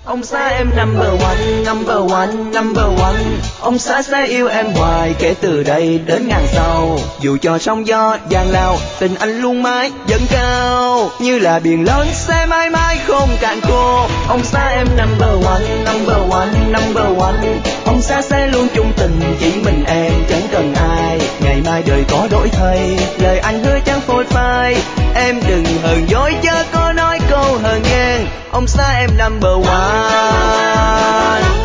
Ông xã em number one, number one, number one. Ông xã sẽ yêu em hoài kể từ đây đến ngàn sau. Dù cho sóng gió giang lao, tình anh luôn mãi dâng cao. Như là biển lớn sẽ mãi mãi không cạn khô. Ông xã em number one, number one, number one. Ông xã sẽ luôn chung tình, chỉ mình em chẳng cần ai. Ngày mai đời có đổi thay, lời anh hứa chẳng phôi phai. Em đừng hờn dỗi chớ có nói câu hờn ghen. Ông xã em number one.